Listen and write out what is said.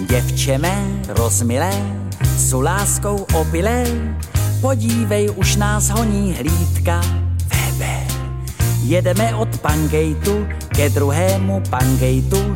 Děvče mé rozmilé, su láskou opilé, podívej, už nás honí hlídka. Weber. Jedeme od Pangejtu ke druhému Pangejtu,